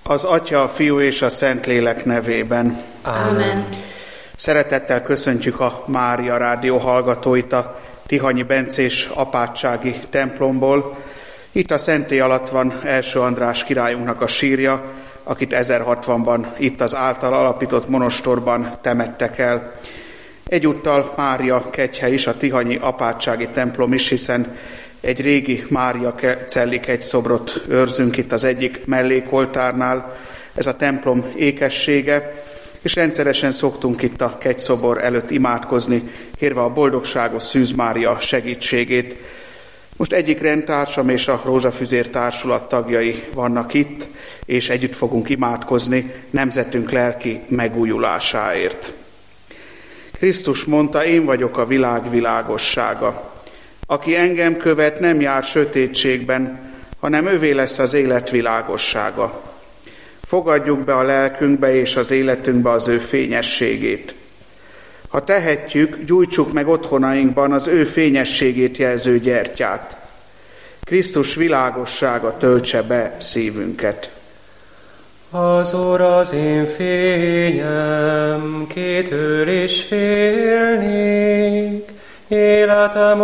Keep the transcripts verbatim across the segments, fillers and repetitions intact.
Az Atya, a Fiú és a Szentlélek nevében. Ámen. Szeretettel köszöntjük a Mária Rádió hallgatóit a Tihanyi Bencés apátsági templomból. Itt a szentély alatt van Első András királyunknak a sírja, akit ezerhatvanban itt az által alapított monostorban temettek el. Egyúttal Mária kegyhe is, a tihanyi apátsági templom is, hiszen egy régi Mária Celli kegyszobrot őrzünk itt az egyik mellékoltárnál. Ez a templom ékessége, és rendszeresen szoktunk itt a kegyszobor előtt imádkozni, kérve a boldogságos Szűz Mária segítségét. Most egyik rendtársam és a Rózsafüzér társulat tagjai vannak itt, és együtt fogunk imádkozni nemzetünk lelki megújulásáért. Krisztus mondta, én vagyok a világ világossága. Aki engem követ, nem jár sötétségben, hanem övé lesz az élet világossága. Fogadjuk be a lelkünkbe és az életünkbe az ő fényességét. Ha tehetjük, gyújtsuk meg otthonainkban az ő fényességét jelző gyertyát. Krisztus világossága töltse be szívünket. Az Úr az én fényem, kétől is félnék, életem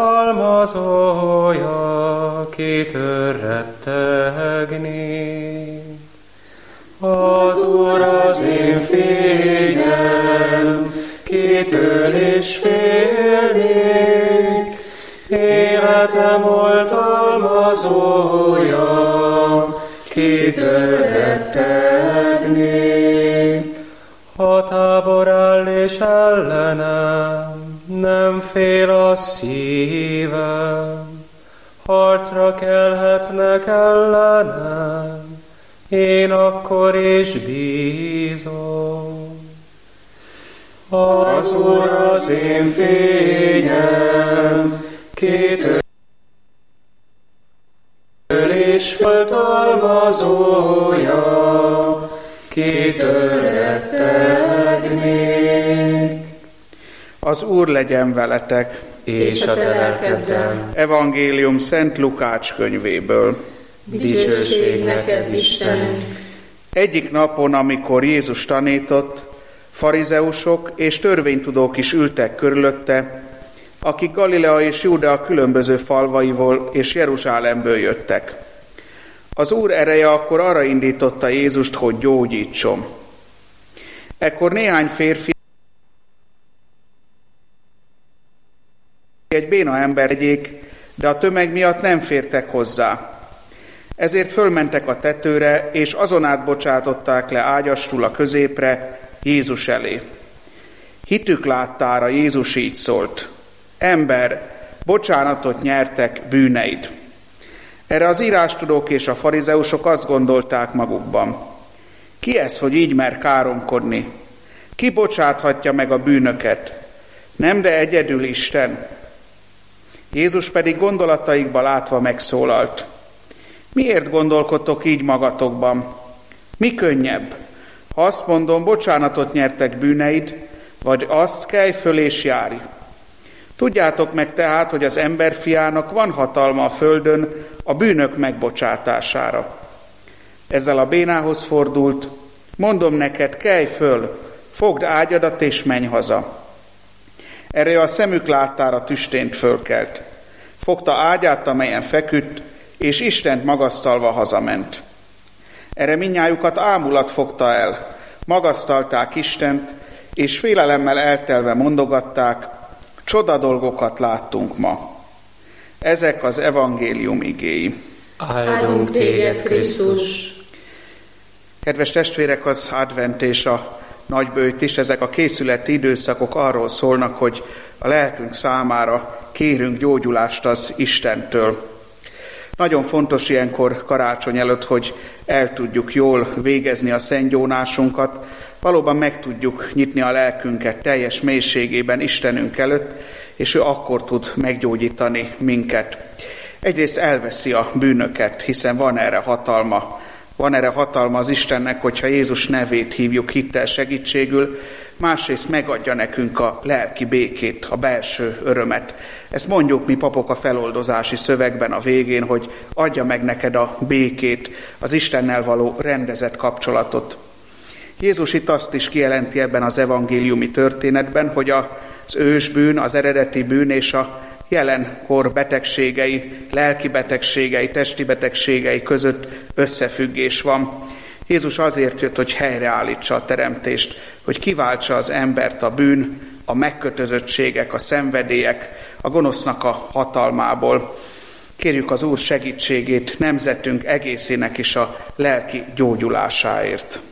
oltalmazója, kétől rettegnék. Az Úr az én fényem, kétől is félnék, életem oltalmazója, kétől rettegnék. Ha tábor áll és ellenem, nem fél a szívem, harcra kelhetnek ellenem, én akkor is bízom. Az Úr az én fényem, kétől és oltalmazója, kétől rettegnék. Az Úr legyen veletek, és a te lelkeddel. Evangélium Szent Lukács könyvéből. Dicsőség neked, Istenünk! Egyik napon, amikor Jézus tanított, farizeusok és törvénytudók is ültek körülötte, akik Galilea és Júdea különböző falvaiból és Jeruzsálemből jöttek. Az Úr ereje akkor arra indította Jézust, hogy gyógyítson. Ekkor néhány férfi egy béna ember vegyék, de a tömeg miatt nem fértek hozzá. Ezért fölmentek a tetőre, és azon át bocsátották le ágyastul a középre Jézus elé. Hitük láttára Jézus így szólt: ember, bocsánatot nyertek bűneid. Erre az írástudók és a farizeusok azt gondolták magukban: ki ez, hogy így mer káromkodni? Ki bocsáthatja meg a bűnöket? Nem, de egyedül Isten. Jézus pedig gondolataikba látva megszólalt: miért gondolkodtok így magatokban? Mi könnyebb? Ha azt mondom, bocsánatot nyertek bűneid, vagy azt, kelj föl és járj. Tudjátok meg tehát, hogy az emberfiának van hatalma a földön a bűnök megbocsátására. Ezzel a bénához fordult: mondom neked, kelj föl, fogd ágyadat és menj haza. Erre a szemük láttára tüstént fölkelt. Fogta ágyát, amelyen feküdt, és Istent magasztalva hazament. Erre mindnyájukat ámulat fogta el, magasztalták Istent, és félelemmel eltelve mondogatták: csoda dolgokat láttunk ma. Ezek az evangélium igéi. Áldunk téged, Krisztus! Kedves testvérek, az advent és a nagyböjt is, ezek a készületi időszakok arról szólnak, hogy a lelkünk számára kérünk gyógyulást az Istentől. Nagyon fontos ilyenkor karácsony előtt, hogy el tudjuk jól végezni a szentgyónásunkat, valóban meg tudjuk nyitni a lelkünket teljes mélységében Istenünk előtt, és ő akkor tud meggyógyítani minket. Egyrészt elveszi a bűnöket, hiszen van erre hatalma. Van erre hatalma az Istennek, hogyha Jézus nevét hívjuk hittel segítségül, másrészt megadja nekünk a lelki békét, a belső örömet. Ezt mondjuk mi papok a feloldozási szövegben a végén, hogy adja meg neked a békét, az Istennel való rendezett kapcsolatot. Jézus itt azt is kijelenti ebben az evangéliumi történetben, hogy az ősbűn, az eredeti bűn és a jelenkor betegségei, lelki betegségei, testi betegségei között összefüggés van. Jézus azért jött, hogy helyreállítsa a teremtést, hogy kiváltsa az embert a bűn, a megkötözöttségek, a szenvedélyek, a gonosznak a hatalmából. Kérjük az Úr segítségét nemzetünk egészének is a lelki gyógyulásáért.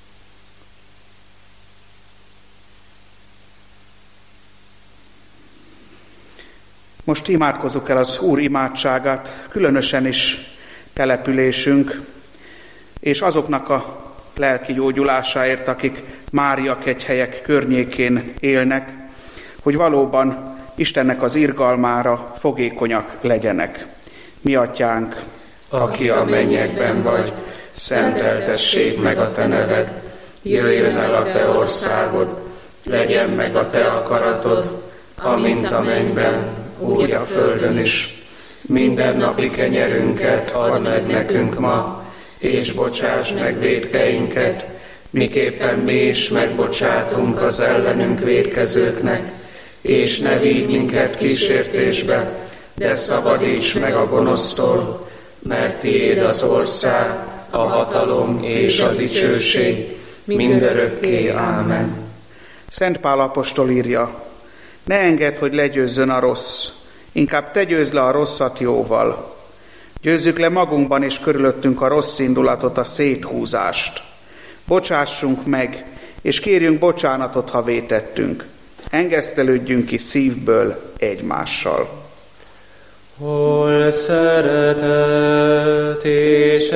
Most imádkozzuk el az Úr imádságát, különösen is településünk, és azoknak a lelki gyógyulásáért, akik Máriakegyhelyek környékén élnek, hogy valóban Istennek az irgalmára fogékonyak legyenek. Mi Atyánk, aki a mennyekben vagy, szenteltessék meg a te neved, jöjjön el a te országod, legyen meg a te akaratod, amint a mennyben, úgy a földön is. Mindennapi kenyerünket add meg nekünk ma, és bocsáss meg vétkeinket, miképpen mi is megbocsátunk az ellenünk vétkezőknek, és ne vigy minket kísértésbe, de szabadíts meg a gonosztól, mert tiéd az ország, a hatalom és a dicsőség, mindörökké. Ámen. Szent Pál apostol írja, ne engedd, hogy legyőzzön a rossz, inkább te győzd le a rosszat jóval. Győzzük le magunkban és körülöttünk a rossz indulatot, a széthúzást. Bocsássunk meg, és kérjünk bocsánatot, ha vétettünk. Engesztelődjünk ki szívből egymással. Hol szeretet és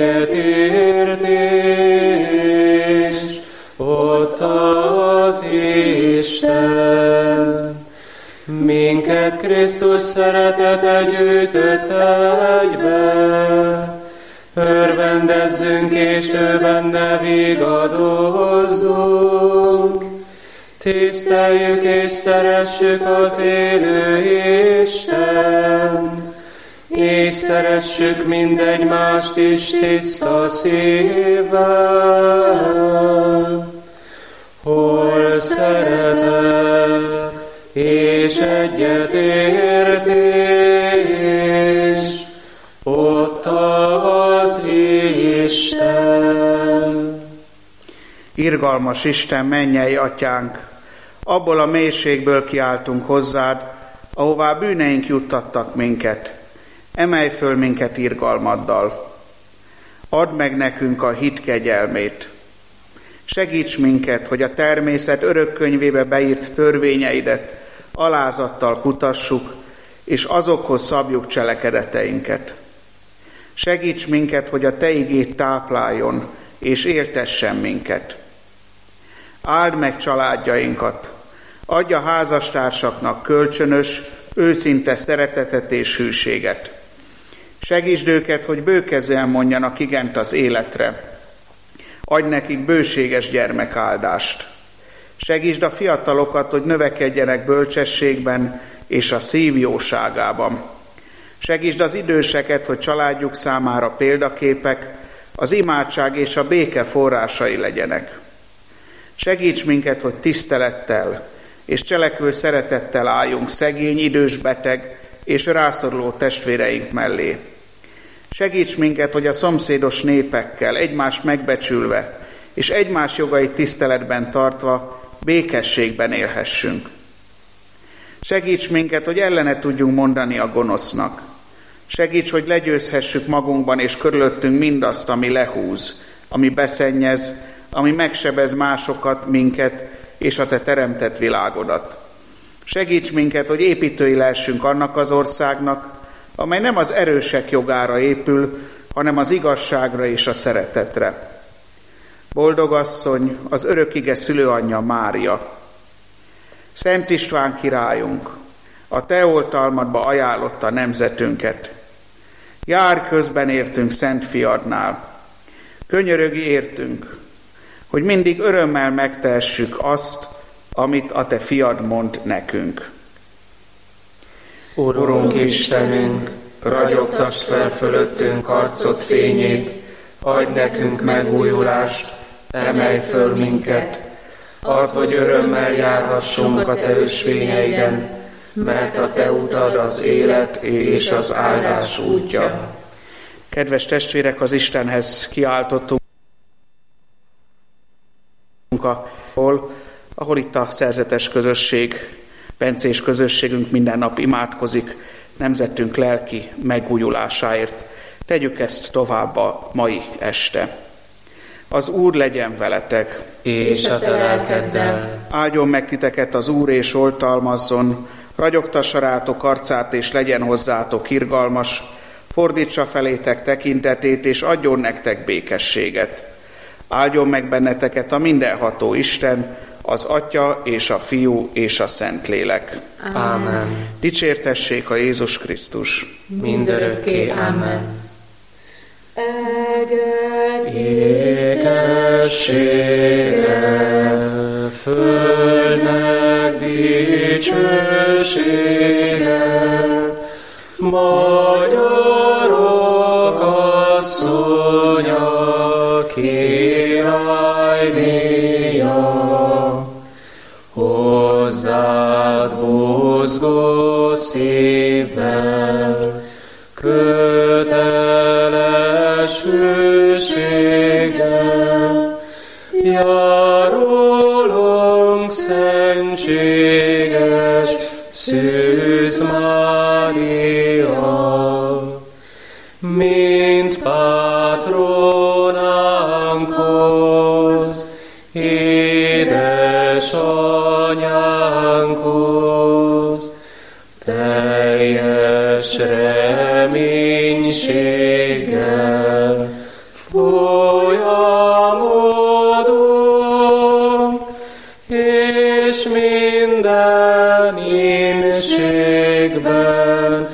egyetértés, ott az Isten. Minket Krisztus szeretete gyűjtött egybe, örvendezzünk és ő benne vigadozzunk. Tiszteljük és szeressük az élő Istent, és szeressük mindegymást is tiszta szívvel. Hol szeretet és egyetértés, ott az Isten. Irgalmas Isten, mennyei Atyánk, abból a mélységből kiáltunk hozzád, ahová bűneink juttattak minket. Emelj föl minket irgalmaddal. Add meg nekünk a hit kegyelmét. Segíts minket, hogy a természet örök könyvébe beírt törvényeidet alázattal kutassuk, és azokhoz szabjuk cselekedeteinket. Segíts minket, hogy a te igéd tápláljon, és éltessen minket. Áld meg családjainkat, adj a házastársaknak kölcsönös, őszinte szeretetet és hűséget. Segítsd őket, hogy bőkezzel mondjanak igent az életre. Adj nekik bőséges gyermekáldást. Segítsd a fiatalokat, hogy növekedjenek bölcsességben és a szív jóságában. Segítsd az időseket, hogy családjuk számára példaképek, az imádság és a béke forrásai legyenek. Segíts minket, hogy tisztelettel és cselekvő szeretettel álljunk szegény, idős, beteg és rászoruló testvéreink mellé. Segíts minket, hogy a szomszédos népekkel egymást megbecsülve és egymás jogait tiszteletben tartva békességben élhessünk. Segíts minket, hogy ellene tudjunk mondani a gonosznak. Segíts, hogy legyőzhessük magunkban és körülöttünk mindazt, ami lehúz, ami beszennyez, ami megsebez másokat, minket és a te teremtett világodat. Segíts minket, hogy építői lehessünk annak az országnak, amely nem az erősek jogára épül, hanem az igazságra és a szeretetre. Boldog asszony, az örökige szülőanyja Mária. Szent István királyunk, a te oltalmadba ajánlotta nemzetünket. Jár közben értünk Szent Fiadnál. Könyörögj értünk, hogy mindig örömmel megtehessük azt, amit a te fiad mond nekünk. Urunk Istenünk, ragyogtasd fel fölöttünk arcod fényét, adj nekünk megújulást, emelj föl minket, add, hogy örömmel járhassunk a te ösvényeiden, mert a te utad az élet és az áldás útja. Kedves testvérek, az Istenhez kiáltottunk, ahol, ahol itt a szerzetes közösség, bencés közösségünk minden nap imádkozik nemzetünk lelki megújulásáért. Tegyük ezt tovább a mai este. Az Úr legyen veletek, és a te lelkeddel. Áldjon meg titeket az Úr, és oltalmazzon, ragyogtassa rátok arcát, és legyen hozzátok irgalmas, fordítsa felétek tekintetét, és adjon nektek békességet. Áldjon meg benneteket a mindenható Isten, az Atya és a Fiú és a Szentlélek. Ámen. Dicsértessék a Jézus Krisztus. Mindörökké. Ámen. Eged Ékessége, földnek dicsősége, magyarok asszonya, királynéja, hozzád buzgó szívvel, köteles hűséggel, járulunk szentséges Szűz Mária, mint pátronánkhoz, édesanyánkhoz, teljes reménységgel folyamodunk, és minden ínségben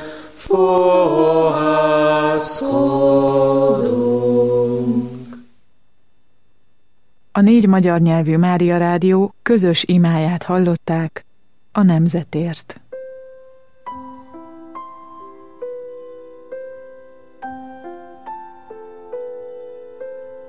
fohászkodunk. A négy magyar nyelvű Mária Rádió közös imáját hallották a nemzetért.